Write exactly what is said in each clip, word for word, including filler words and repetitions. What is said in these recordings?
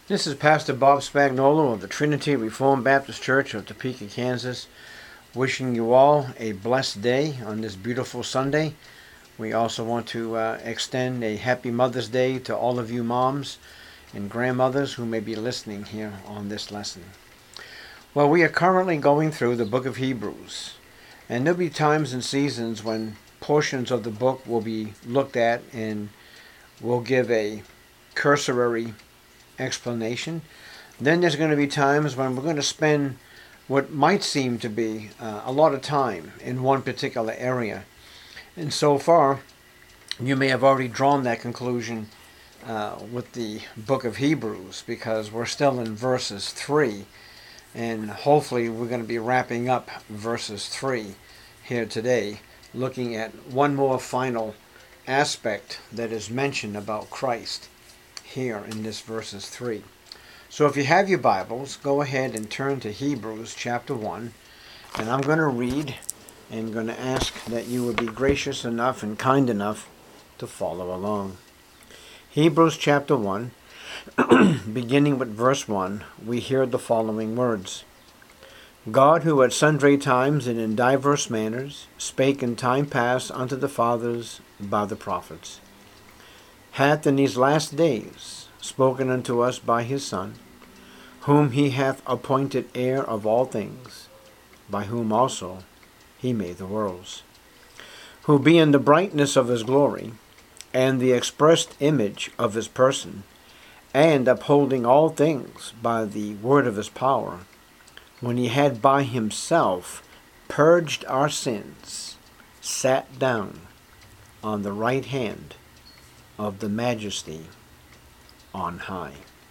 This is Pastor Bob Spagnolo of the Trinity Reformed Baptist Church of Topeka, Kansas, wishing you all a blessed day on this beautiful Sunday. We also want to uh, extend a happy Mother's Day to all of you moms and grandmothers who may be listening here on this lesson. Well, we are currently going through the book of Hebrews, and there'll be times and seasons when portions of the book will be looked at and we'll give a cursory explanation. Then there's going to be times when we're going to spend what might seem to be uh, a lot of time in one particular area. And so far, you may have already drawn that conclusion uh, with the book of Hebrews, because we're still in verses three, and hopefully we're going to be wrapping up verses three here today, looking at one more final aspect that is mentioned about Christ here in this verses three. So if you have your Bibles, go ahead and turn to Hebrews chapter one, and I'm going to read and going to ask that you would be gracious enough and kind enough to follow along. Hebrews chapter one, beginning with verse one, we hear the following words. God, who at sundry times and in diverse manners spake in time past unto the fathers by the prophets, hath in these last days spoken unto us by his Son, whom he hath appointed heir of all things, by whom also he made the worlds, who being the brightness of his glory, and the expressed image of his person, and upholding all things by the word of his power, when he had by himself purged our sins, sat down on the right hand of the majesty on high.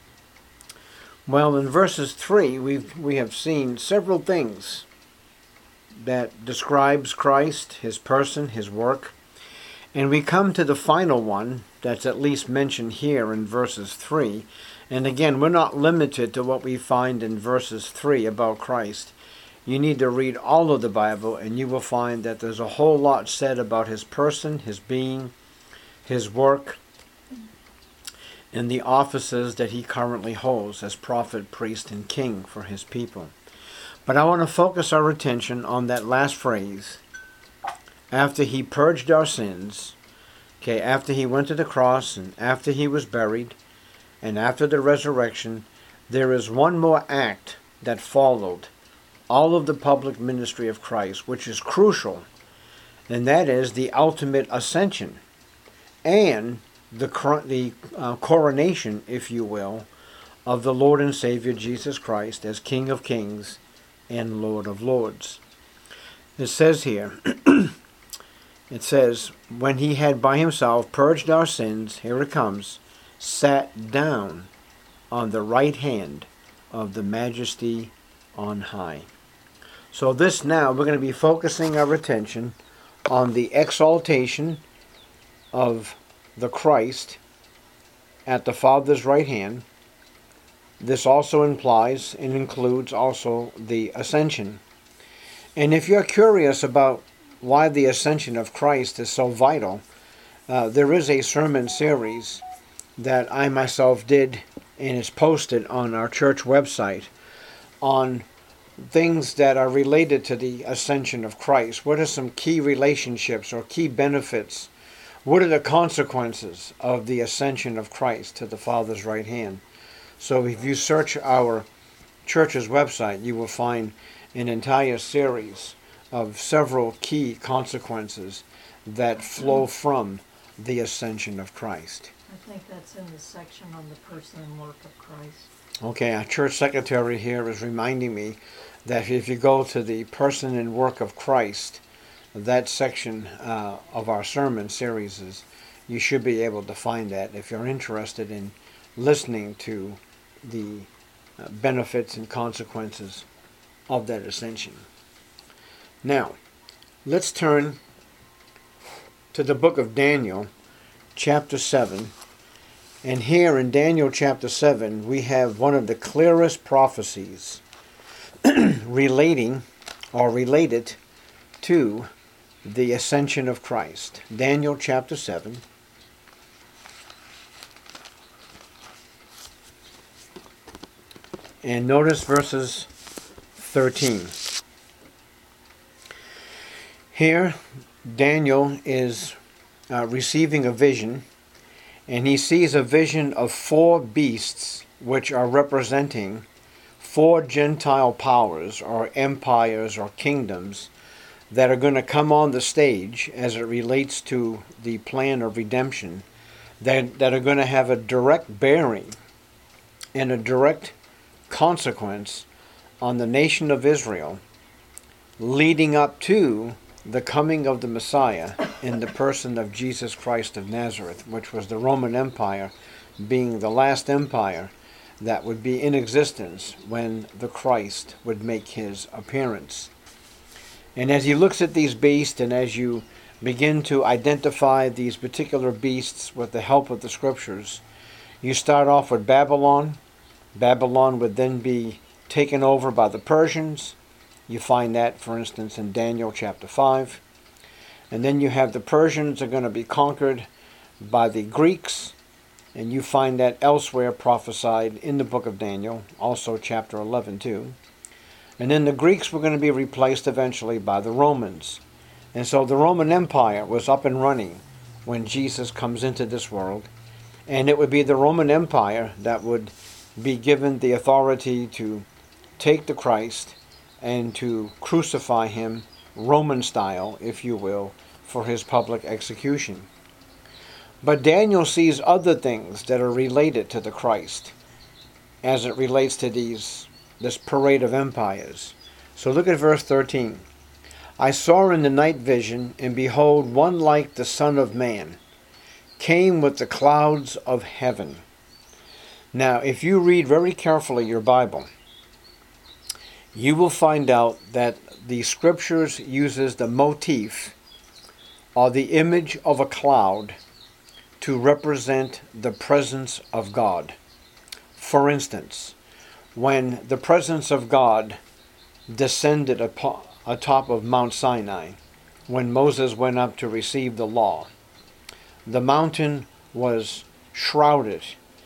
Well, in verses three, we've, we have seen several things that describes Christ, his person, his work, and we come to the final one that's at least mentioned here in verses three. And again, we're not limited to what we find in verses three about Christ. You need to read all of the Bible, and you will find that there's a whole lot said about his person, his being, his work, and the offices that he currently holds as prophet, priest, and king for his people. But I want to focus our attention on that last phrase, after he purged our sins, okay, after he went to the cross, and after he was buried, and after the resurrection, there is one more act that followed all of the public ministry of Christ, which is crucial, and that is the ultimate ascension and the, the uh, coronation, if you will, of the Lord and Savior Jesus Christ as King of Kings and Lord of Lords. It says here, it says, when he had by himself purged our sins, here it comes, sat down on the right hand of the majesty on high. So this now, we're going to be focusing our attention on the exaltation of the Christ at the Father's right hand. This also implies and includes also the ascension. And if you're curious about why the ascension of Christ is so vital, uh, there is a sermon series that I myself did, and it's posted on our church website, on things that are related to the ascension of Christ. What are some key relationships or key benefits? What are the consequences of the ascension of Christ to the Father's right hand? So if you search our church's website, you will find an entire series of several key consequences that flow from the ascension of Christ. I think that's in the section on the person and work of Christ. Okay, our church secretary here is reminding me that if you go to the person and work of Christ, that section uh, of our sermon series, is, you should be able to find that if you're interested in listening to the uh, benefits and consequences of that ascension. Now, let's turn to the book of Daniel, chapter seven. And here in Daniel chapter seven, we have one of the clearest prophecies relating or related to the ascension of Christ. Daniel chapter seven. And notice verses thirteen. Here, Daniel is uh, receiving a vision, and he sees a vision of four beasts which are representing four Gentile powers or empires or kingdoms that are going to come on the stage as it relates to the plan of redemption, that, that are going to have a direct bearing and a direct consequence on the nation of Israel, leading up to the coming of the Messiah in the person of Jesus Christ of Nazareth, which was the Roman Empire, being the last empire that would be in existence when the Christ would make his appearance. And as he looks at these beasts, and as you begin to identify these particular beasts with the help of the scriptures, you start off with Babylon. Babylon would then be taken over by the Persians. You find that, for instance, in Daniel chapter five. And then you have the Persians are going to be conquered by the Greeks, and you find that elsewhere prophesied in the book of Daniel, also chapter eleven too. And then the Greeks were going to be replaced eventually by the Romans. And so the Roman Empire was up and running when Jesus comes into this world, and it would be the Roman Empire that would be given the authority to take the Christ and to crucify him Roman style, if you will, for his public execution. But Daniel sees other things that are related to the Christ as it relates to these this parade of empires. So look at verse thirteen. I saw in the night vision, and behold, one like the Son of Man came with the clouds of heaven. Now, if you read very carefully your Bible, you will find out that the scriptures uses the motif or the image of a cloud to represent the presence of God. For instance, when the presence of God descended upon, atop of Mount Sinai, when Moses went up to receive the law, the mountain was shrouded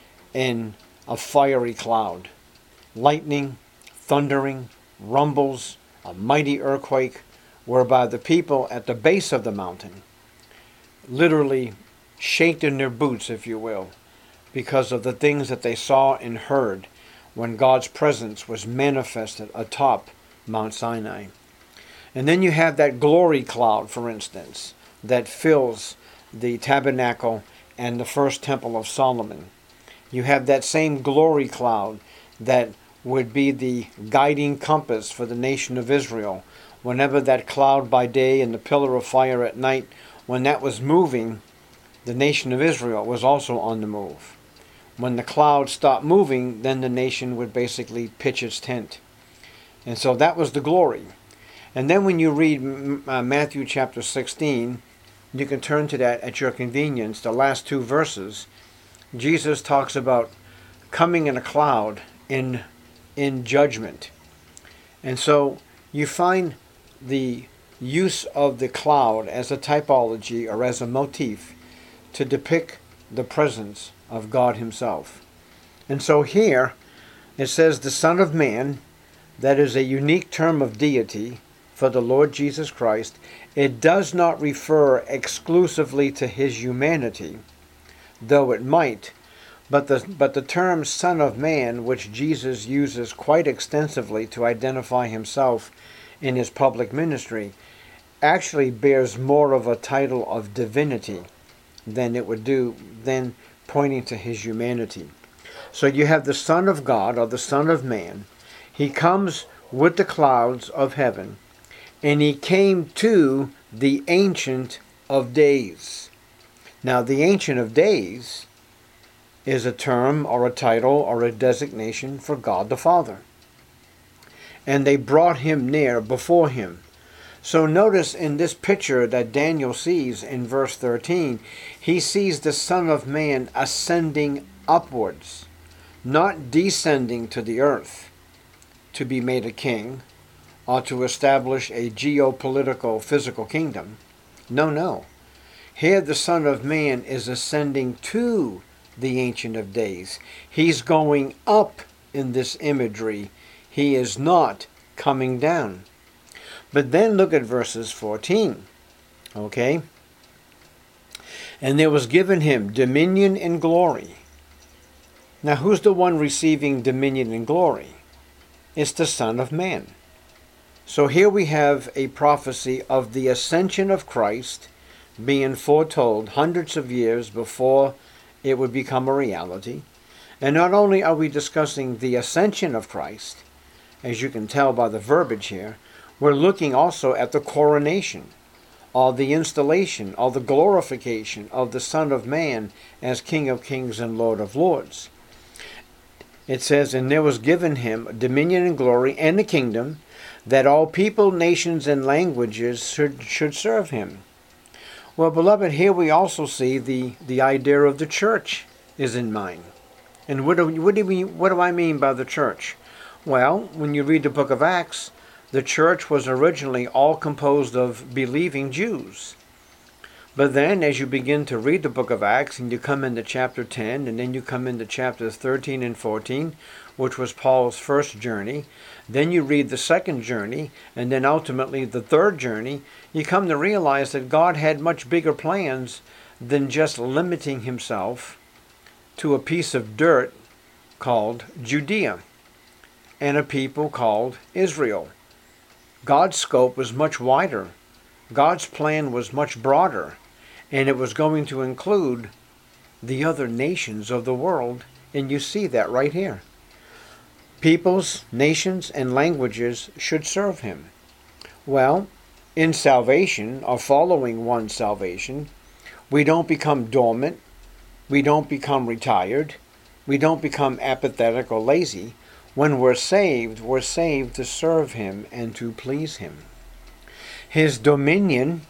in a fiery cloud, lightning, thundering, rumbles, a mighty earthquake, whereby the people at the base of the mountain literally shaked in their boots, if you will, because of the things that they saw and heard when God's presence was manifested atop Mount Sinai. And then you have that glory cloud, for instance, that fills the tabernacle and the first temple of Solomon. You have that same glory cloud that would be the guiding compass for the nation of Israel. Whenever that cloud by day and the pillar of fire at night, when that was moving, the nation of Israel was also on the move. When the cloud stopped moving, then the nation would basically pitch its tent. And so that was the glory. And then when you read uh, Matthew chapter sixteen, you can turn to that at your convenience, the last two verses, Jesus talks about coming in a cloud in, in judgment. And so you find the use of the cloud as a typology or as a motif to depict the presence of God himself. And so here it says the Son of Man, that is a unique term of deity for the Lord Jesus Christ. It does not refer exclusively to his humanity, though it might, but the, but the term Son of Man, which Jesus uses quite extensively to identify himself in his public ministry, actually bears more of a title of divinity than it would do than pointing to his humanity. So you have the Son of God, or the Son of Man. He comes with the clouds of heaven, and he came to the Ancient of Days. Now, the Ancient of Days is a term or a title or a designation for God the Father. And they brought him near before him. So notice in this picture that Daniel sees in verse thirteen, he sees the Son of Man ascending upwards, not descending to the earth to be made a king or to establish a geopolitical physical kingdom. No, no. Here the Son of Man is ascending to the Ancient of Days. He's going up in this imagery. He is not coming down. But then look at verses fourteen. Okay? And there was given him dominion and glory. Now who's the one receiving dominion and glory? It's the Son of Man. So here we have a prophecy of the ascension of Christ being foretold hundreds of years before it would become a reality. And not only are we discussing the ascension of Christ, as you can tell by the verbiage here, we're looking also at the coronation, or the installation, or the glorification of the Son of Man as King of Kings and Lord of Lords. It says, and there was given him dominion and glory and a kingdom, that all people, nations, and languages should, should serve him. Well, beloved, here we also see the, the idea of the church is in mind. And what do, what, do we, what do I mean by the church? Well, when you read the book of Acts, the church was originally all composed of believing Jews. But then as you begin to read the book of Acts and you come into chapter ten and then you come into chapters thirteen and fourteen, which was Paul's first journey, then you read the second journey and then ultimately the third journey, you come to realize that God had much bigger plans than just limiting himself to a piece of dirt called Judea and a people called Israel. God's scope was much wider. God's plan was much broader, and it was going to include the other nations of the world, and you see that right here. Peoples, nations, and languages should serve him. Well, in salvation, or following one's salvation, we don't become dormant, we don't become retired, we don't become apathetic or lazy. When we're saved, we're saved to serve him and to please him. His dominion,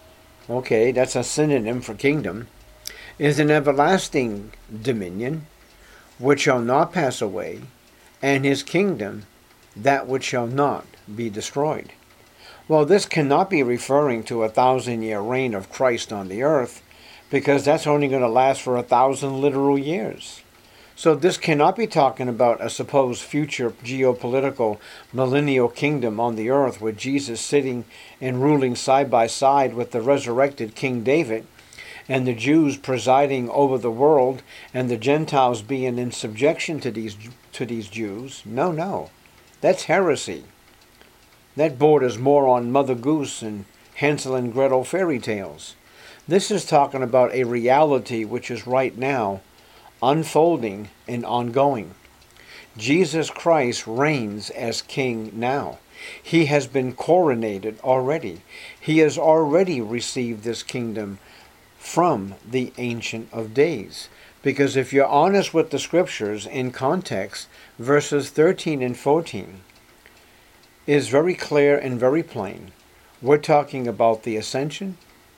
okay, that's a synonym for kingdom, is an everlasting dominion which shall not pass away, and his kingdom that which shall not be destroyed. Well, this cannot be referring to a thousand-year reign of Christ on the earth, because that's only going to last for a thousand literal years. So this cannot be talking about a supposed future geopolitical millennial kingdom on the earth with Jesus sitting and ruling side by side with the resurrected King David, and the Jews presiding over the world, and the Gentiles being in subjection to these to these Jews. No, no. That's heresy. That borders more on Mother Goose and Hansel and Gretel fairy tales. This is talking about a reality which is right now unfolding and ongoing. Jesus Christ reigns as king now. He has been coronated already. He has already received this kingdom from the Ancient of Days. Because if you're honest with the scriptures in context, verses thirteen and fourteen is very clear and very plain. We're talking about the ascension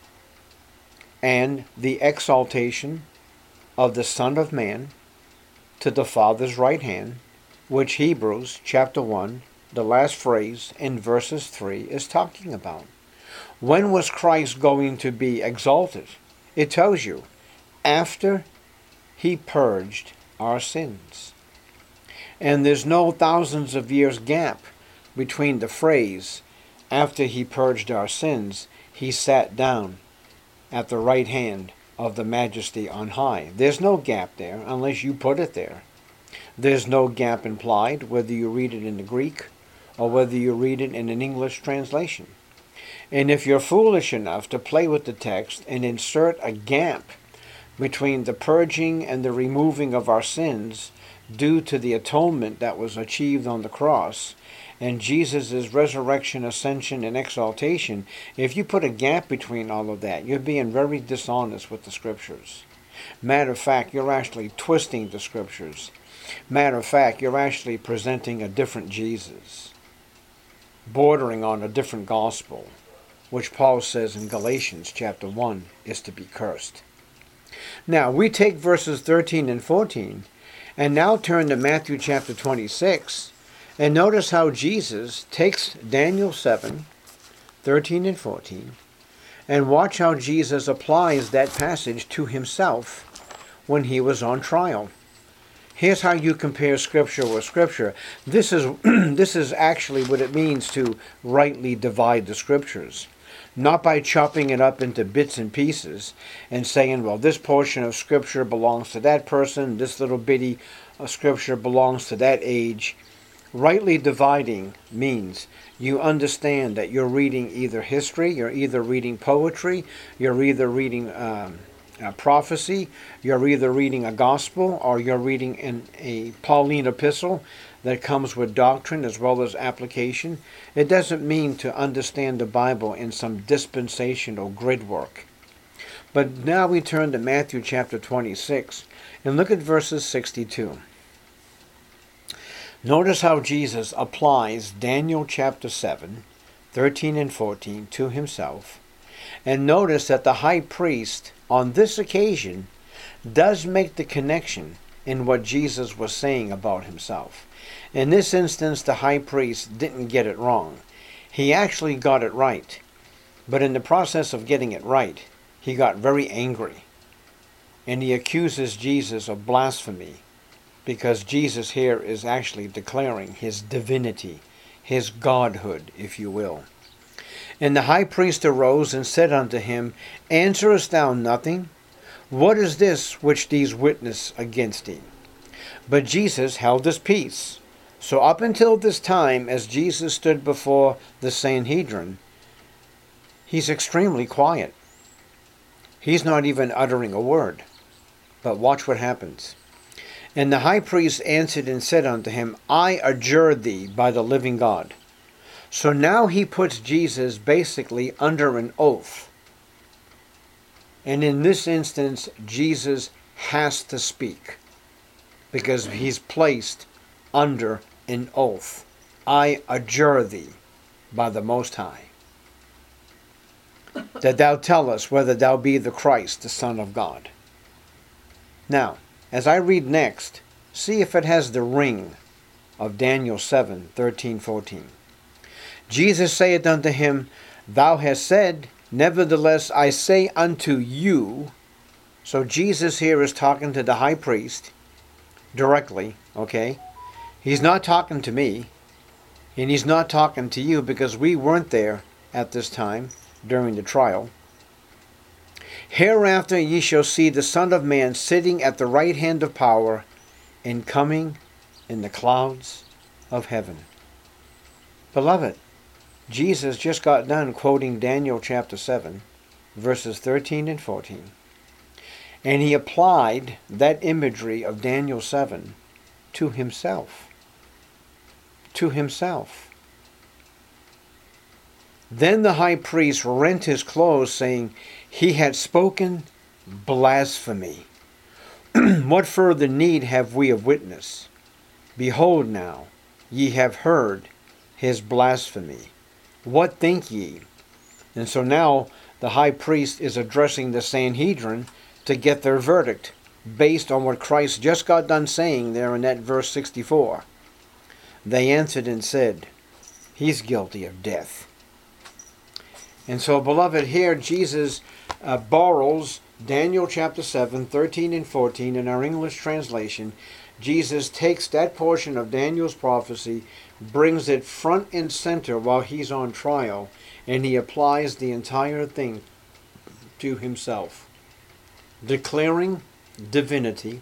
and the exaltation of the Son of Man to the Father's right hand, which Hebrews chapter one, the last phrase in verses three, is talking about. When was Christ going to be exalted? It tells you, after he purged our sins. And there's no thousands of years gap between the phrase, after he purged our sins, he sat down at the right hand of the Majesty on high. There's no gap there unless you put it there. There's no gap implied whether you read it in the Greek or whether you read it in an English translation. And if you're foolish enough to play with the text and insert a gap between the purging and the removing of our sins due to the atonement that was achieved on the cross and Jesus' resurrection, ascension, and exaltation, if you put a gap between all of that, you're being very dishonest with the scriptures. Matter of fact, you're actually twisting the scriptures. Matter of fact, you're actually presenting a different Jesus, bordering on a different gospel, which Paul says in Galatians chapter one is to be cursed. Now, we take verses thirteen and fourteen and now turn to Matthew chapter twenty-six, and notice how Jesus takes Daniel seven, thirteen and fourteen, and watch how Jesus applies that passage to himself when he was on trial. Here's how you compare Scripture with Scripture. This is this is actually what it means to rightly divide the Scriptures. Not by chopping it up into bits and pieces and saying, well, this portion of Scripture belongs to that person, this little bitty uh, Scripture belongs to that age. Rightly dividing means you understand that you're reading either history, you're either reading poetry, you're either reading um, a prophecy, you're either reading a gospel, or you're reading an, a Pauline epistle that comes with doctrine as well as application. It doesn't mean to understand the Bible in some dispensational grid work. But now we turn to Matthew chapter twenty-six and look at verses sixty-two. Notice how Jesus applies Daniel chapter seven, thirteen and fourteen to himself. And notice that the high priest on this occasion does make the connection in what Jesus was saying about himself. In this instance, the high priest didn't get it wrong. He actually got it right. But in the process of getting it right, he got very angry. And he accuses Jesus of blasphemy, because Jesus here is actually declaring his divinity, his godhood, if you will. And the high priest arose and said unto him, Answerest thou nothing? What is this which these witness against thee? But Jesus held his peace. So up until this time, as Jesus stood before the Sanhedrin, he's extremely quiet. He's not even uttering a word. But watch what happens. And the high priest answered and said unto him, I adjure thee by the living God. So now he puts Jesus basically under an oath. And in this instance, Jesus has to speak, because he's placed under an oath. I adjure thee by the Most High, that thou tell us whether thou be the Christ, the Son of God. Now, as I read next, see if it has the ring of Daniel seven, thirteen, fourteen. Jesus saith unto him, Thou hast said, nevertheless I say unto you. So Jesus here is talking to the high priest directly, okay? He's not talking to me, and he's not talking to you, because we weren't there at this time during the trial. Hereafter ye shall see the Son of Man sitting at the right hand of power, and coming in the clouds of heaven. Beloved, Jesus just got done quoting Daniel chapter seven, verses thirteen and fourteen. And he applied that imagery of Daniel seven to himself. To himself. Then the high priest rent his clothes, saying, He had spoken blasphemy. What further need have we of witness? Behold now, ye have heard his blasphemy. What think ye? And so now the high priest is addressing the Sanhedrin to get their verdict based on what Christ just got done saying there in that verse sixty-four. They answered and said, He's guilty of death. And so, beloved, here Jesus uh, borrows Daniel chapter seven, thirteen and fourteen in our English translation. Jesus takes that portion of Daniel's prophecy, brings it front and center while he's on trial, and he applies the entire thing to himself, declaring divinity,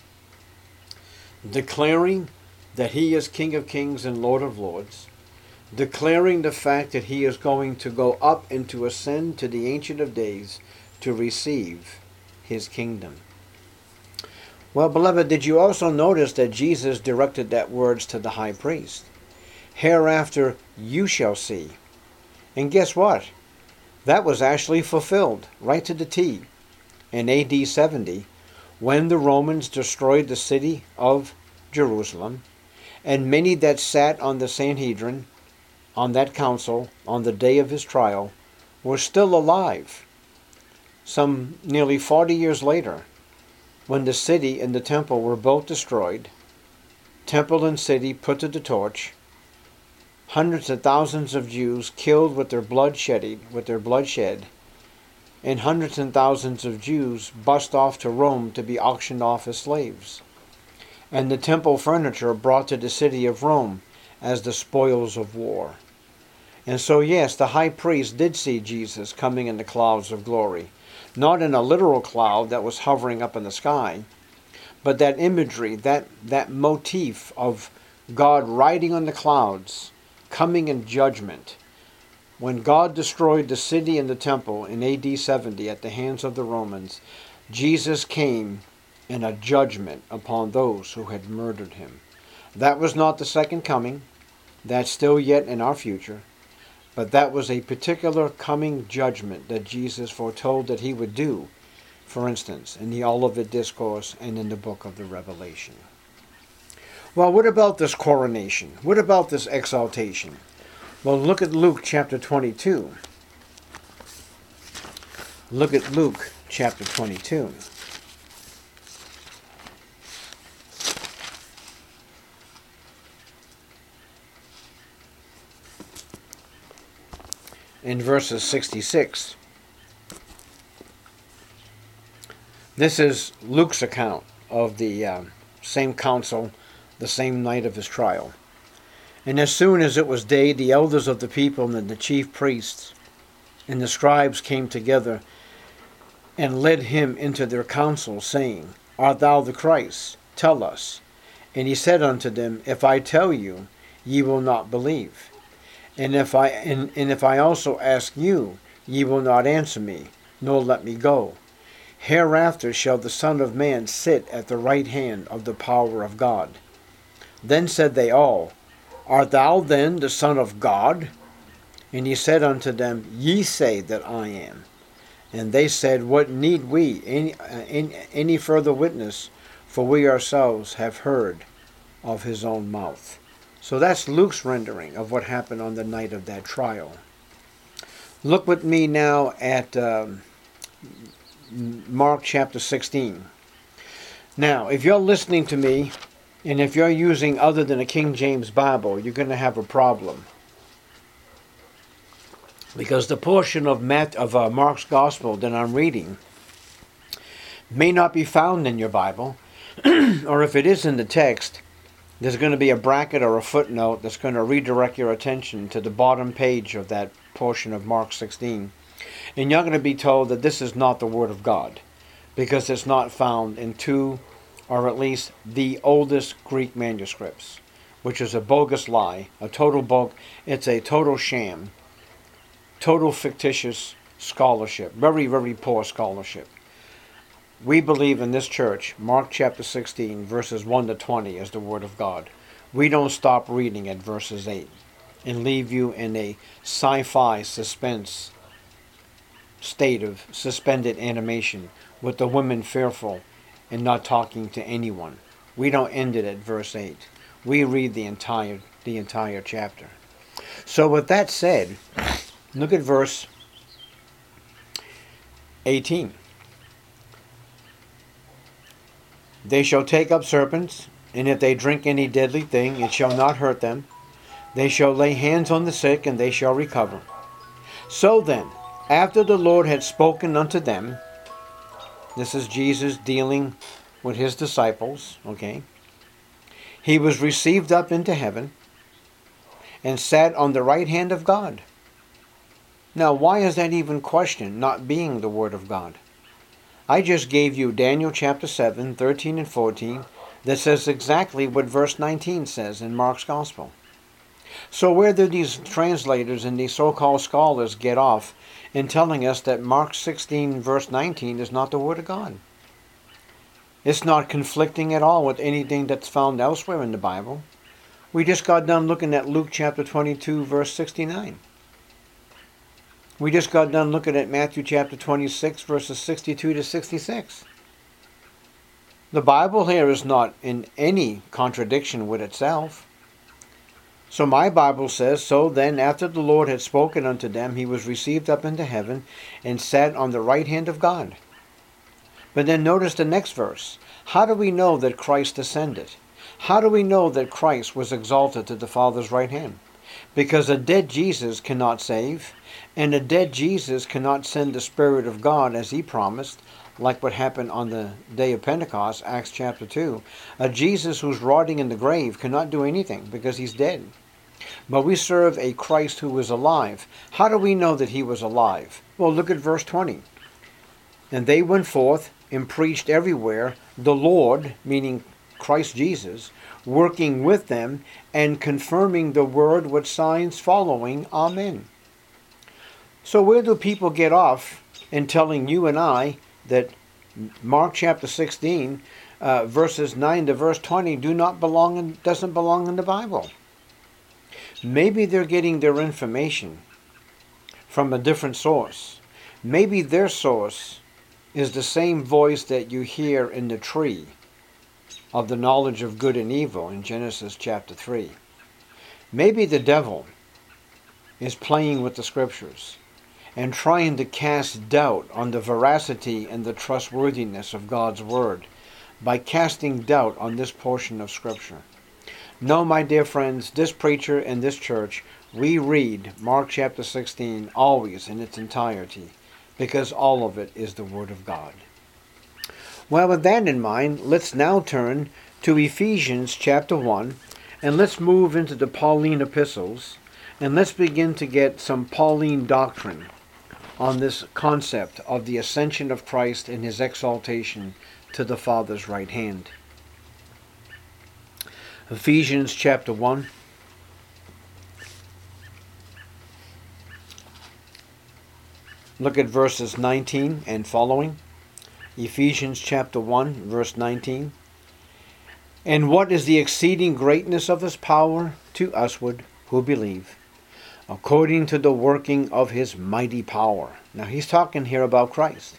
declaring that he is King of Kings and Lord of Lords, declaring the fact that he is going to go up and to ascend to the Ancient of Days to receive his kingdom. Well, beloved, did you also notice that Jesus directed that words to the high priest? Hereafter you shall see. And guess what? That was actually fulfilled, right to the T, in A D seventy, when the Romans destroyed the city of Jerusalem, and many that sat on the Sanhedrin, on that council, on the day of his trial, were still alive. Some nearly forty years later, when the city and the temple were both destroyed, temple and city put to the torch, hundreds of thousands of Jews killed with their blood shedding, with their blood shed, and hundreds and thousands of Jews bussed off to Rome to be auctioned off as slaves. and the temple furniture brought to the city of Rome as the spoils of war. And so, yes, the high priest did see Jesus coming in the clouds of glory. Not in a literal cloud that was hovering up in the sky, but that imagery, that, that motif of God riding on the clouds, coming in judgment. When God destroyed the city and the temple in A D seventy at the hands of the Romans, Jesus came in a judgment upon those who had murdered him. That was not the second coming. That's still yet in our future. But that was a particular coming judgment that Jesus foretold that he would do, for instance, in the Olivet Discourse and in the book of the Revelation. Well, what about this coronation? What about this exaltation? Well, look at Luke chapter twenty-two. Look at Luke chapter twenty-two. In verses sixty-six. This is Luke's account of the uh, same council, the same night of his trial. And as soon as it was day, the elders of the people and the chief priests and the scribes came together and led him into their council, saying, Art thou the Christ? Tell us. And he said unto them, If I tell you, ye will not believe. And if I and, and if I also ask you, ye will not answer me, nor let me go. Hereafter shall the Son of Man sit at the right hand of the power of God. Then said they all, Art thou then the Son of God? And he said unto them, Ye say that I am. And they said, What need we any, uh, any, any further witness? For we ourselves have heard of his own mouth. So that's Luke's rendering of what happened on the night of that trial. Look with me now at um, Mark chapter sixteen. Now, if you're listening to me, and if you're using other than a King James Bible, you're going to have a problem. Because the portion of, Matt, of uh, Mark's Gospel that I'm reading may not be found in your Bible, or if it is in the text, there's going to be a bracket or a footnote that's going to redirect your attention to the bottom page of that portion of Mark sixteen. And you're going to be told that this is not the Word of God, because it's not found in two, or at least the oldest Greek manuscripts, which is a bogus lie, a total bog. It's a total sham, total fictitious scholarship, very, very poor scholarship. We believe in this church, Mark chapter sixteen, verses one to twenty is the Word of God. We don't stop reading at verses eight and leave you in a sci-fi suspense state of suspended animation with the women fearful and not talking to anyone. We don't end it at verse eight. We read the entire the entire chapter. So with that said, look at verse eighteen. They shall take up serpents, and if they drink any deadly thing, it shall not hurt them. They shall lay hands on the sick, and they shall recover. So then, after the Lord had spoken unto them, this is Jesus dealing with his disciples, okay? He was received up into heaven and sat on the right hand of God. Now, why is that even questioned, not being the Word of God? I just gave you Daniel chapter seven, thirteen and fourteen, that says exactly what verse nineteen says in Mark's Gospel. So where did these translators and these so-called scholars get off in telling us that Mark sixteen verse nineteen is not the Word of God? It's not conflicting at all with anything that's found elsewhere in the Bible. We just got done looking at Luke chapter twenty-two verse sixty-nine. We just got done looking at Matthew chapter twenty-six verses sixty-two to sixty-six. The Bible here is not in any contradiction with itself. So my Bible says, So then, after the Lord had spoken unto them, he was received up into heaven and sat on the right hand of God. But then notice the next verse. How do we know that Christ ascended? How do we know that Christ was exalted to the Father's right hand? Because a dead Jesus cannot save, and a dead Jesus cannot send the Spirit of God as he promised, like what happened on the day of Pentecost, Acts chapter two. A Jesus who's rotting in the grave cannot do anything because he's dead. But we serve a Christ who is alive. How do we know that he was alive? Well, look at verse twenty. And they went forth and preached everywhere, the Lord, meaning Christ Jesus, working with them and confirming the word with signs following. Amen. So where do people get off in telling you and I that Mark chapter sixteen, uh, verses nine to verse twenty do not belong in, doesn't belong in the Bible? Maybe they're getting their information from a different source. Maybe their source is the same voice that you hear in the tree of the knowledge of good and evil in Genesis chapter three. Maybe the devil is playing with the scriptures and trying to cast doubt on the veracity and the trustworthiness of God's word by casting doubt on this portion of scripture. No, my dear friends, this preacher and this church, we read Mark chapter sixteen always in its entirety, because all of it is the Word of God. Well, with that in mind, let's now turn to Ephesians chapter one, and let's move into the Pauline epistles, and let's begin to get some Pauline doctrine on this concept of the ascension of Christ and his exaltation to the Father's right hand. Ephesians chapter one. Look at verses nineteen and following. Ephesians chapter one, verse nineteen. And what is the exceeding greatness of his power to usward who believe, according to the working of his mighty power. Now he's talking here about Christ.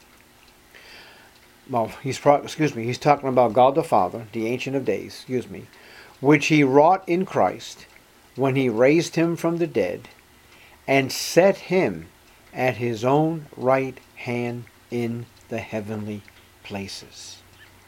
Well, he's excuse me, he's talking about God the Father, the Ancient of Days, excuse me, which he wrought in Christ when he raised him from the dead and set him at his own right hand in the heavenly places.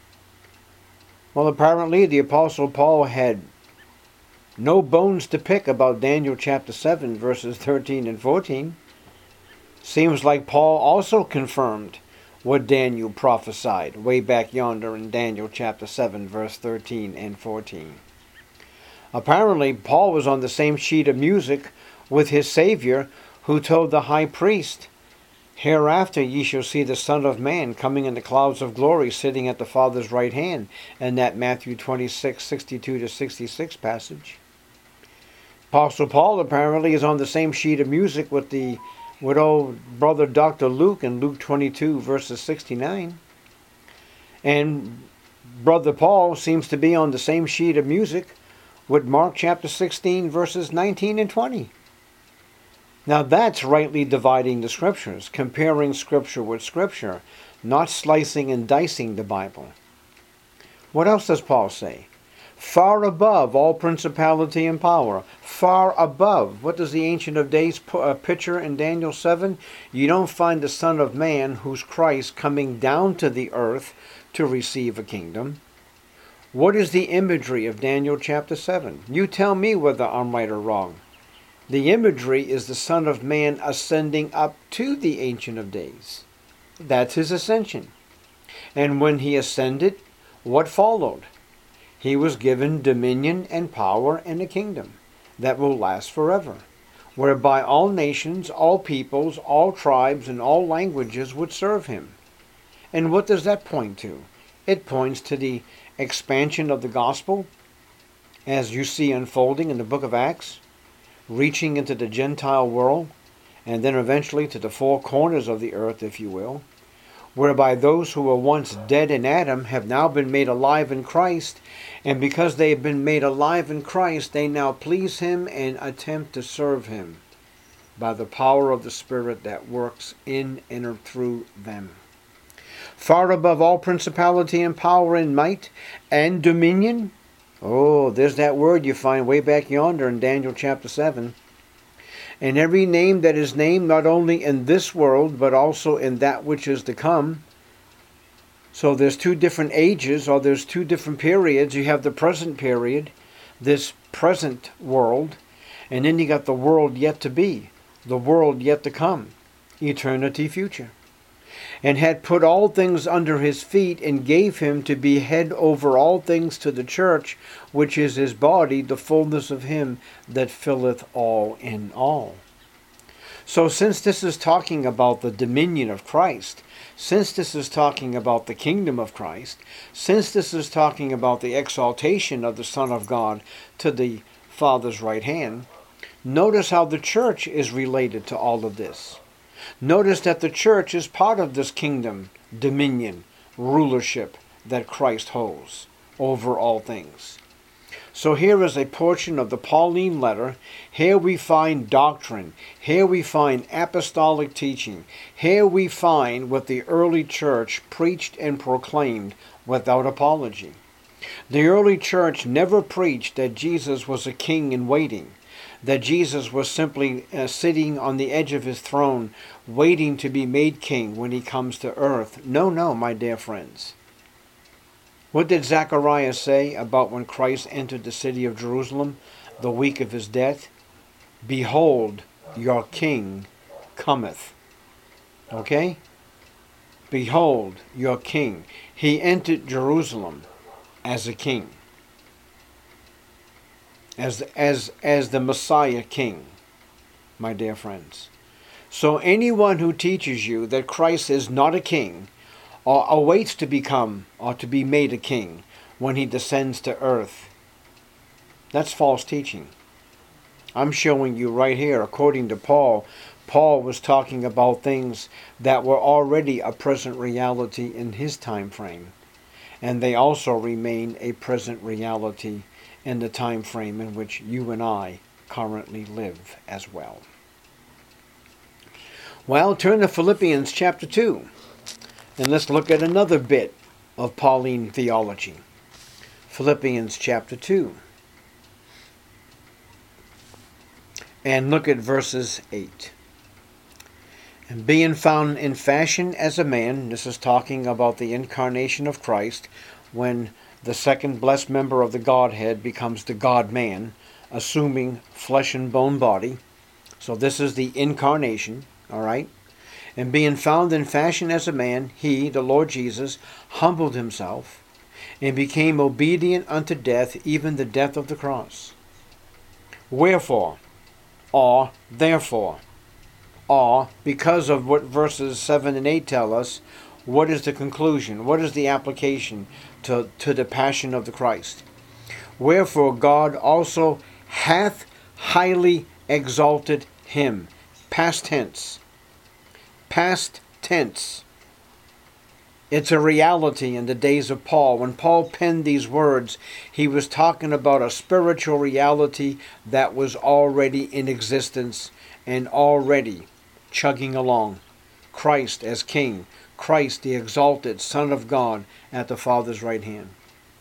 Well, apparently the Apostle Paul had no bones to pick about Daniel chapter seven, verses thirteen and fourteen. Seems like Paul also confirmed what Daniel prophesied way back yonder in Daniel chapter seven, verse thirteen and fourteen. Apparently, Paul was on the same sheet of music with his Savior, who told the high priest, hereafter ye shall see the Son of Man coming in the clouds of glory, sitting at the Father's right hand, in that Matthew twenty-six, sixty-two to sixty-six passage. Apostle Paul apparently is on the same sheet of music with the with old brother Doctor Luke in Luke twenty-two, verses sixty-nine. And brother Paul seems to be on the same sheet of music with Mark chapter sixteen, verses nineteen and twenty. Now that's rightly dividing the scriptures, comparing scripture with scripture, not slicing and dicing the Bible. What else does Paul say? Far above all principality and power. Far above. What does the Ancient of Days picture in Daniel seven? You don't find the Son of Man, who's Christ, coming down to the earth to receive a kingdom. What is the imagery of Daniel chapter seven? You tell me whether I'm right or wrong. The imagery is the Son of Man ascending up to the Ancient of Days. That's his ascension. And when he ascended, what followed? He was given dominion and power and a kingdom that will last forever, whereby all nations, all peoples, all tribes, and all languages would serve him. And what does that point to? It points to the expansion of the gospel, as you see unfolding in the book of Acts, reaching into the Gentile world, and then eventually to the four corners of the earth, if you will, whereby those who were once dead in Adam have now been made alive in Christ, and because they have been made alive in Christ, they now please him and attempt to serve him by the power of the Spirit that works in and through them. Far above all principality and power and might and dominion. Oh, there's that word you find way back yonder in Daniel chapter seven. And every name that is named, not only in this world, but also in that which is to come. So there's two different ages, or there's two different periods. You have the present period, this present world, and then you got the world yet to be, the world yet to come, eternity future. and had put all things under his feet, and gave him to be head over all things to the church, which is his body, the fullness of him that filleth all in all. So since this is talking about the dominion of Christ, since this is talking about the kingdom of Christ, since this is talking about the exaltation of the Son of God to the Father's right hand, notice how the church is related to all of this. Notice that the church is part of this kingdom, dominion, rulership that Christ holds over all things. So here is a portion of the Pauline letter. Here we find doctrine. Here we find apostolic teaching. Here we find what the early church preached and proclaimed without apology. The early church never preached that Jesus was a king in waiting, that Jesus was simply uh, sitting on the edge of his throne, waiting to be made king when he comes to earth. No, no, my dear friends. What did Zechariah say about when Christ entered the city of Jerusalem the week of his death? Behold, your king cometh. Okay? Behold, your king. He entered Jerusalem as a king. As, as, as the Messiah king, my dear friends. So anyone who teaches you that Christ is not a king, or awaits to become or to be made a king when he descends to earth, that's false teaching. I'm showing you right here, according to Paul, Paul was talking about things that were already a present reality in his time frame, and they also remain a present reality in the time frame in which you and I currently live as well. Well, turn to Philippians chapter two. And let's look at another bit of Pauline theology. Philippians chapter two. And look at verses eight. And being found in fashion as a man, this is talking about the incarnation of Christ, when the second blessed member of the Godhead becomes the God-man, assuming flesh and bone body. So this is the incarnation, all right? And being found in fashion as a man, he, the Lord Jesus, humbled himself and became obedient unto death, even the death of the cross. Wherefore, or therefore, or because of what verses seven and eight tell us, what is the conclusion? What is the application to, to the passion of the Christ? Wherefore God also hath highly exalted him. Past tense. Past tense. It's a reality in the days of Paul. When Paul penned these words, he was talking about a spiritual reality that was already in existence and already chugging along. Christ as King. Christ, the exalted Son of God, at the Father's right hand.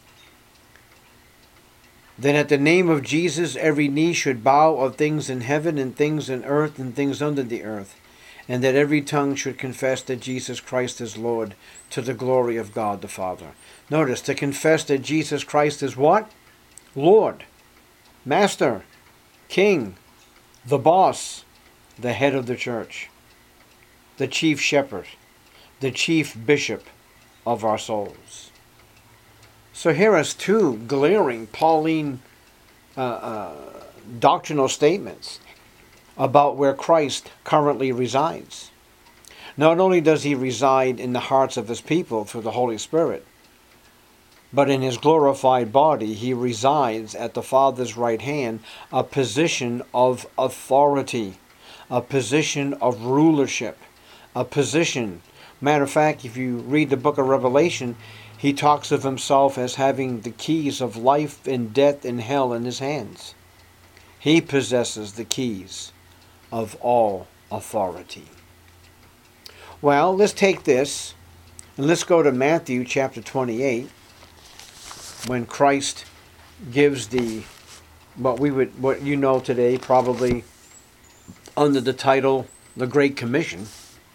Then at the name of Jesus every knee should bow, of things in heaven and things in earth and things under the earth, and that every tongue should confess that Jesus Christ is Lord, to the glory of God the Father. Notice, to confess that Jesus Christ is what? Lord, Master, King, the boss, the head of the church, the chief shepherd, the chief bishop of our souls. So here is two glaring Pauline uh, uh, doctrinal statements about where Christ currently resides. Not only does he reside in the hearts of his people through the Holy Spirit, but in his glorified body he resides at the Father's right hand, a position of authority, a position of rulership, a position. Matter of fact, if you read the book of Revelation, he talks of himself as having the keys of life and death and hell in his hands. He possesses the keys of all authority. Well, let's take this and let's go to Matthew chapter twenty-eight, when Christ gives the what we would what you know today probably under the title the Great Commission.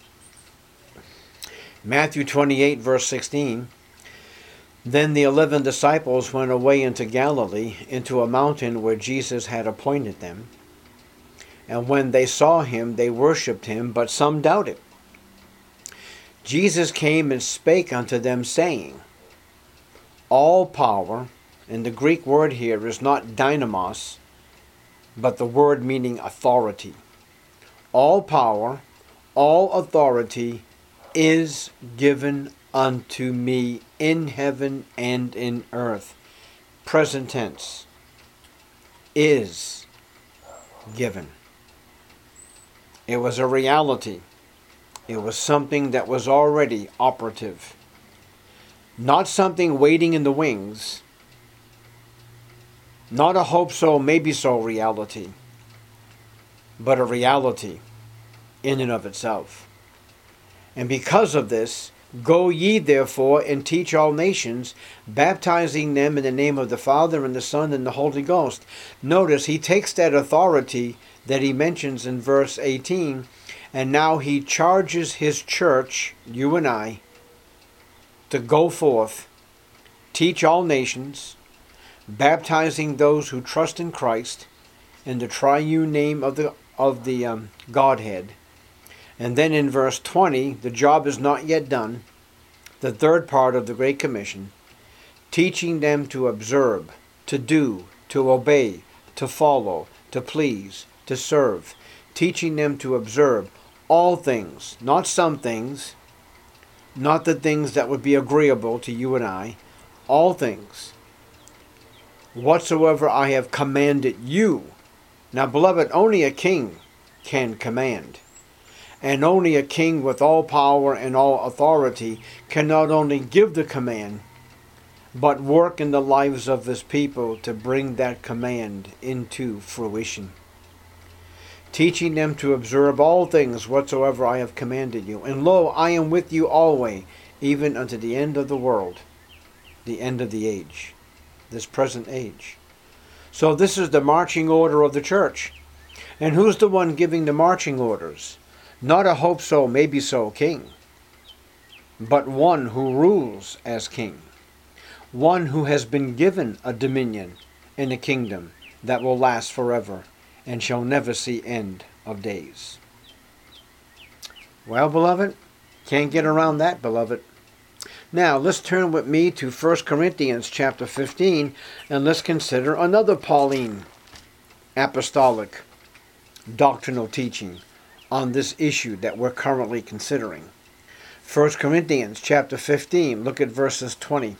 Matthew twenty-eight verse sixteen. Then the eleven disciples went away into Galilee, into a mountain where Jesus had appointed them. And when they saw him, they worshipped him, but some doubted. Jesus came and spake unto them, saying, all power, and the Greek word here is not dynamos, but the word meaning authority. All power, all authority is given unto me in heaven and in earth. Present tense. Is given. It was a reality. It was something that was already operative. Not something waiting in the wings. Not a hope so, maybe so reality. But a reality in and of itself. And because of this, go ye therefore and teach all nations, baptizing them in the name of the Father and the Son and the Holy Ghost. Notice he takes that authority that he mentions in verse eighteen, and now he charges his church, you and I, to go forth, teach all nations, baptizing those who trust in Christ in the triune name of the of the um, Godhead. And then in verse twenty, the job is not yet done, the third part of the Great Commission, teaching them to observe, to do, to obey, to follow, to please, to serve, teaching them to observe all things, not some things, not the things that would be agreeable to you and I, all things, whatsoever I have commanded you. Now, beloved, only a king can command. And only a king with all power and all authority can not only give the command, but work in the lives of his people to bring that command into fruition. Teaching them to observe all things whatsoever I have commanded you. And lo, I am with you always, even unto the end of the world, the end of the age, this present age. So this is the marching order of the church. And who's the one giving the marching orders? Not a hope so, maybe so king, but one who rules as king. One who has been given a dominion and a kingdom that will last forever and shall never see end of days. Well, beloved, can't get around that, beloved. Now, let's turn with me to First Corinthians chapter fifteen, and let's consider another Pauline apostolic doctrinal teaching on this issue that we're currently considering. First Corinthians chapter fifteen, look at verses twenty.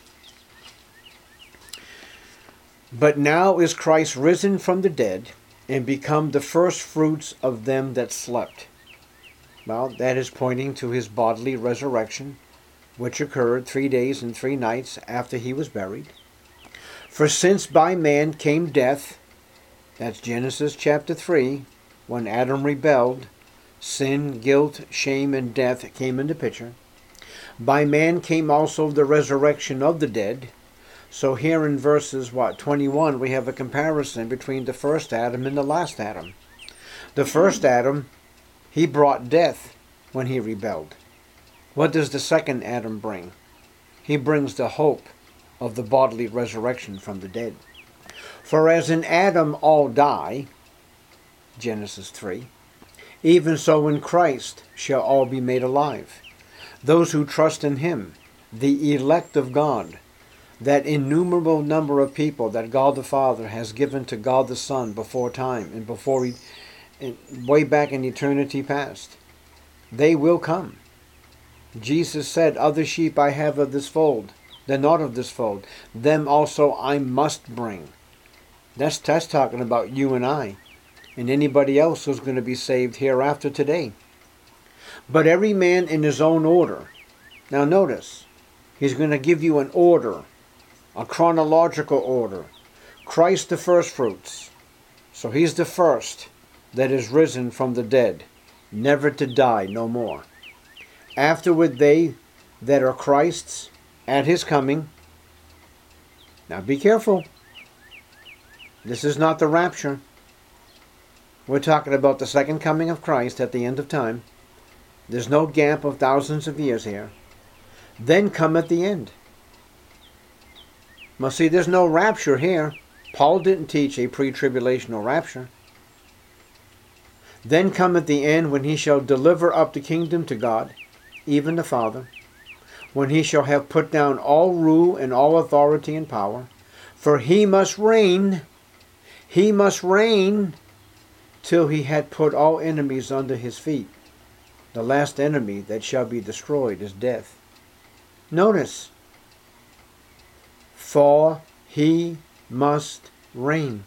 But now is Christ risen from the dead, and become the first fruits of them that slept. Well, that is pointing to his bodily resurrection, which occurred three days and three nights after he was buried. For since by man came death, that's Genesis chapter three, when Adam rebelled, sin, guilt, shame, and death came into picture. By man came also the resurrection of the dead. So here in verses, what, twenty-one, we have a comparison between the first Adam and the last Adam. The first Adam, he brought death when he rebelled. What does the second Adam bring? He brings the hope of the bodily resurrection from the dead. For as in Adam all die, Genesis three, even so in Christ shall all be made alive. Those who trust in him, the elect of God, that innumerable number of people that God the Father has given to God the Son before time and before he, way back in eternity past. They will come. Jesus said, other sheep I have of this fold, they're not of this fold. Them also I must bring. That's, that's talking about you and I, and anybody else who's going to be saved hereafter today. But every man in his own order. Now notice, he's going to give you an order, a chronological order. Christ the first fruits. So he's the first that is risen from the dead, never to die no more. Afterward they that are Christ's at his coming. Now be careful. This is not the rapture. We're talking about the second coming of Christ at the end of time. There's no gap of thousands of years here. Then come at the end. Well, see, there's no rapture here. Paul didn't teach a pre-tribulational rapture. Then come at the end when he shall deliver up the kingdom to God. even the Father, when he shall have put down all rule and all authority and power. For he must reign, he must reign till he had put all enemies under his feet. The last enemy that shall be destroyed is death. Notice, for he must reign.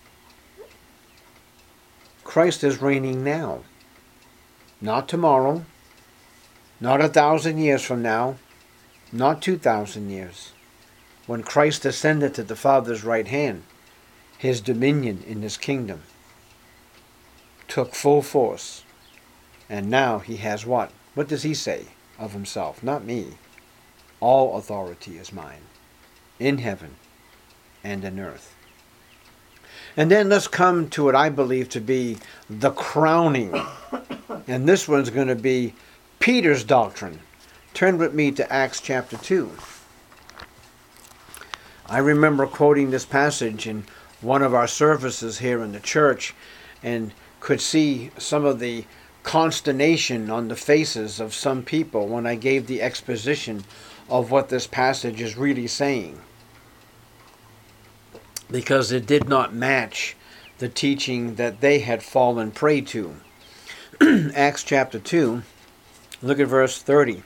Christ is reigning now. Not tomorrow, not a thousand years from now, not two thousand years. When Christ ascended to the Father's right hand, his dominion in his kingdom took full force. And now he has what? What does he say of himself? Not me. All authority is mine, in heaven and in earth. And then let's come to what I believe to be the crowning. And this one's going to be Peter's doctrine. Turn with me to Acts chapter two. I remember quoting this passage in one of our services here in the church and could see some of the consternation on the faces of some people when I gave the exposition of what this passage is really saying, because it did not match the teaching that they had fallen prey to. Acts chapter two, look at verse thirty.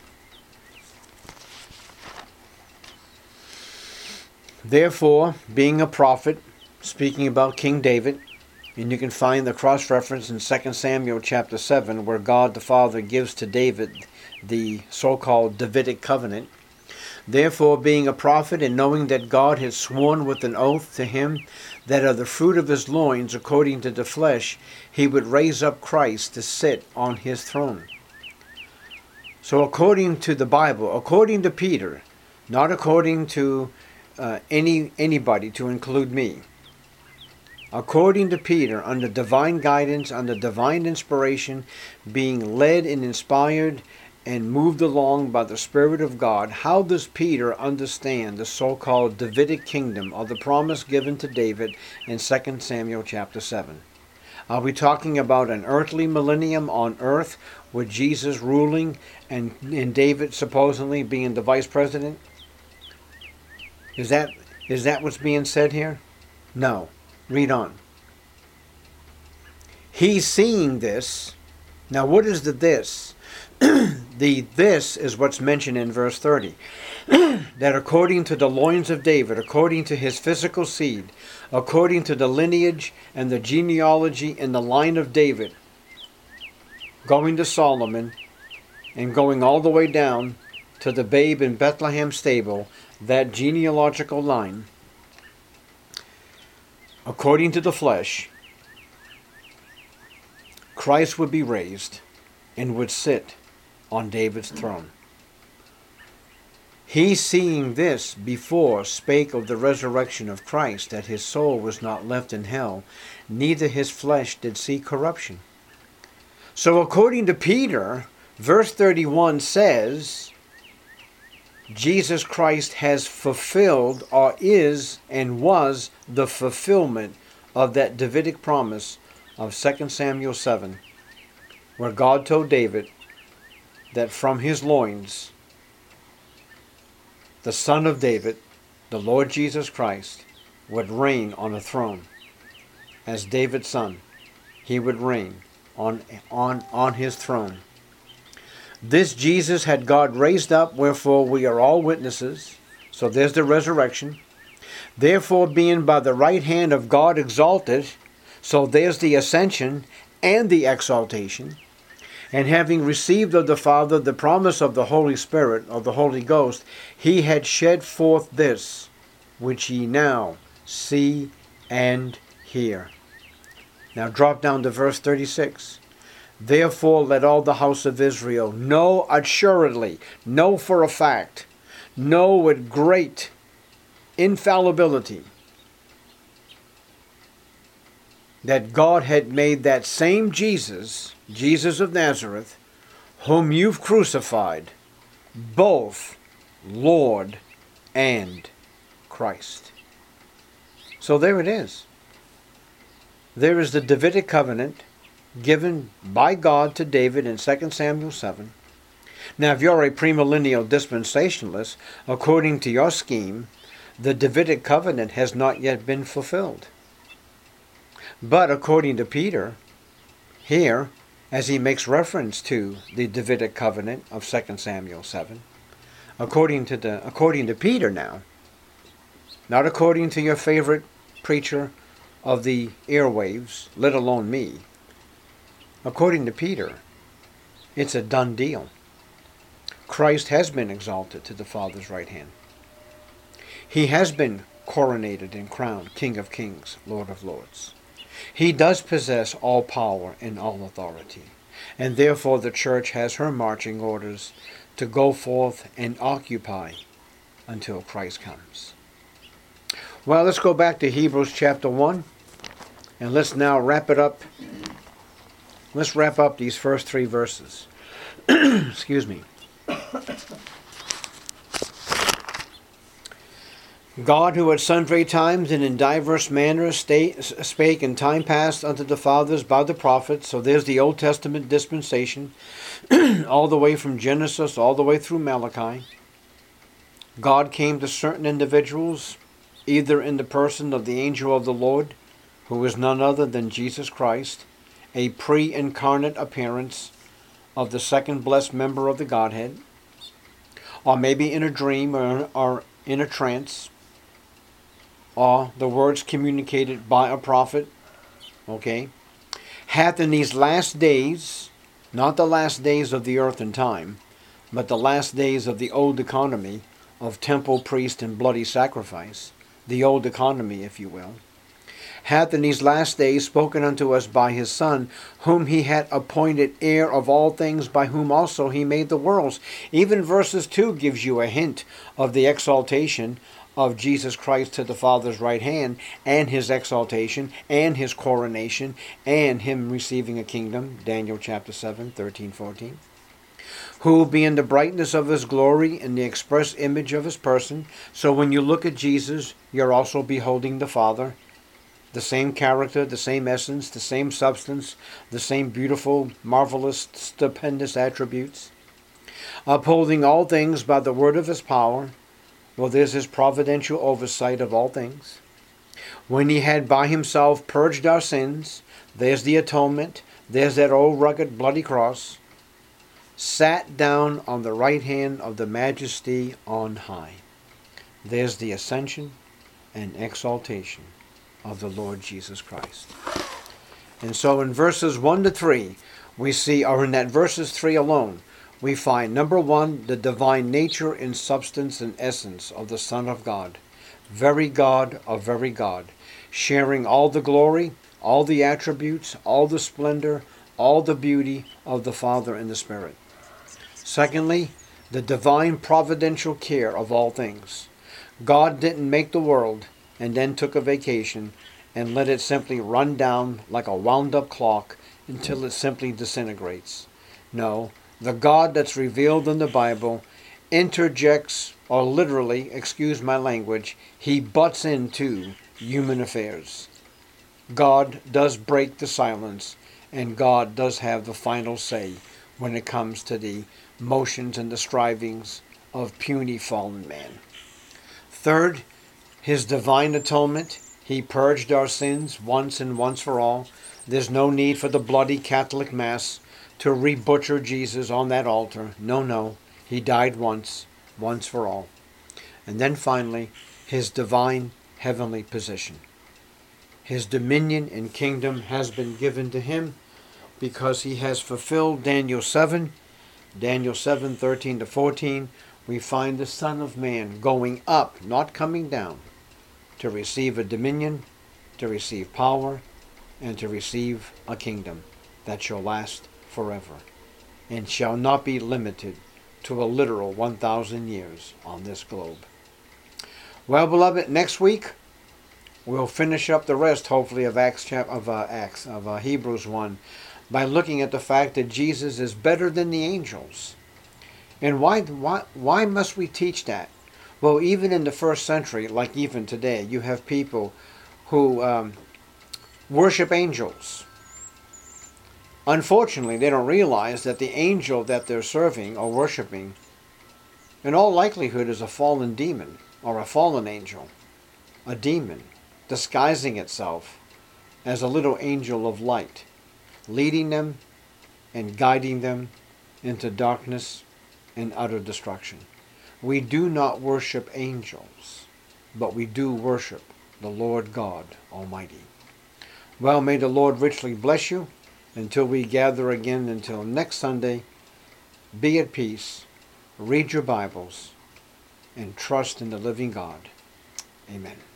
Therefore, being a prophet, speaking about King David, and you can find the cross-reference in Second Samuel chapter seven, where God the Father gives to David the so-called Davidic covenant. Therefore, being a prophet, and knowing that God had sworn with an oath to him that of the fruit of his loins, according to the flesh, he would raise up Christ to sit on his throne. So according to the Bible, according to Peter, not according to uh, any anybody, to include me, according to Peter, under divine guidance, under divine inspiration, being led and inspired and moved along by the Spirit of God, how does Peter understand the so-called Davidic kingdom, or the promise given to David in Second Samuel chapter seven? Are we talking about an earthly millennium on earth with Jesus ruling and, and David supposedly being the vice president? Is that is that what's being said here? No. Read on. He's seeing this. Now what is the this? The this is what's mentioned in verse thirty. That according to the loins of David, according to his physical seed, according to the lineage and the genealogy in the line of David, going to Solomon and going all the way down to the babe in Bethlehem stable, that genealogical line, according to the flesh, Christ would be raised and would sit on David's throne. He, seeing this before, spake of the resurrection of Christ, that his soul was not left in hell, neither his flesh did see corruption. So according to Peter, verse thirty-one says, Jesus Christ has fulfilled, or is and was the fulfillment of that Davidic promise of Second Samuel seven, where God told David that from his loins, the Son of David, the Lord Jesus Christ, would reign on a throne. As David's son, he would reign on, on, on his throne. This Jesus had God raised up, wherefore we are all witnesses. So there's the resurrection. Therefore, being by the right hand of God exalted, so there's the ascension and the exaltation. And having received of the Father the promise of the Holy Spirit, of the Holy Ghost, he had shed forth this, which ye now see and hear. Now drop down to verse thirty-six. Therefore let all the house of Israel know assuredly, know for a fact, know with great infallibility, that God had made that same Jesus, Jesus of Nazareth, whom you've crucified, both Lord and Christ. So there it is. There is the Davidic covenant given by God to David in Second Samuel seven. Now, if you're a premillennial dispensationalist, according to your scheme, the Davidic covenant has not yet been fulfilled. But according to Peter, here, as he makes reference to the Davidic covenant of Second Samuel seven, according to the according to Peter now, not according to your favorite preacher of the airwaves, let alone me, according to Peter, it's a done deal. Christ has been exalted to the Father's right hand. He has been coronated and crowned King of Kings, Lord of Lords. He does possess all power and all authority, and therefore the church has her marching orders to go forth and occupy until Christ comes. Well, let's go back to Hebrews chapter one, and let's now wrap it up. Let's wrap up these first three verses. Excuse me. God, who at sundry times and in diverse manners spake in time past unto the fathers by the prophets. So there's the Old Testament dispensation, all the way from Genesis, all the way through Malachi. God came to certain individuals, either in the person of the angel of the Lord, who is none other than Jesus Christ, a pre-incarnate appearance of the second blessed member of the Godhead, or maybe in a dream or, or in a trance, or the words communicated by a prophet, okay, hath in these last days, not the last days of the earth and time, but the last days of the old economy of temple, priest, and bloody sacrifice, the old economy, if you will, hath in these last days spoken unto us by his Son, whom he had appointed heir of all things, by whom also he made the worlds. Even verses two gives you a hint of the exaltation of Jesus Christ to the Father's right hand, and his exaltation, and his coronation, and him receiving a kingdom, Daniel chapter seven, thirteen, fourteen. Who, being the brightness of his glory and the express image of his person, so when you look at Jesus, you're also beholding the Father, the same character, the same essence, the same substance, the same beautiful, marvelous, stupendous attributes. Upholding all things by the word of his power. Well, there's his providential oversight of all things. When he had by himself purged our sins, there's the atonement, there's that old rugged bloody cross, sat down on the right hand of the majesty on high. There's the ascension and exaltation of the Lord Jesus Christ. And so in verses one to three, we see, or in that verses three alone, we find, number one, the divine nature and substance and essence of the Son of God. Very God of very God, sharing all the glory, all the attributes, all the splendor, all the beauty of the Father and the Spirit. Secondly, the divine providential care of all things. God didn't make the world and then took a vacation and let it simply run down like a wound-up clock until it simply disintegrates. No, the God that's revealed in the Bible interjects, or literally, excuse my language, he butts into human affairs. God does break the silence, and God does have the final say when it comes to the motions and the strivings of puny fallen man. Third, his divine atonement. He purged our sins once and once for all. There's no need for the bloody Catholic Mass to re-butcher Jesus on that altar. No, no. He died once, once for all. And then finally, his divine heavenly position. His dominion and kingdom has been given to him because he has fulfilled Daniel seven. Daniel seven, thirteen to fourteen. We find the Son of Man going up, not coming down, to receive a dominion, to receive power, and to receive a kingdom that shall last forever, and shall not be limited to a literal one thousand years on this globe. Well, beloved, next week we'll finish up the rest, hopefully, of Acts, chap of uh, Acts of uh, Hebrews one, by looking at the fact that Jesus is better than the angels. And why, why, why must we teach that? Well, even in the first century, like even today, you have people who um, worship angels Unfortunately, they don't realize that the angel that they're serving or worshiping, in all likelihood, is a fallen demon or a fallen angel, a demon, disguising itself as a little angel of light, leading them and guiding them into darkness and utter destruction. We do not worship angels, but we do worship the Lord God Almighty. Well, may the Lord richly bless you. Until we gather again until next Sunday, be at peace, read your Bibles, and trust in the living God. Amen.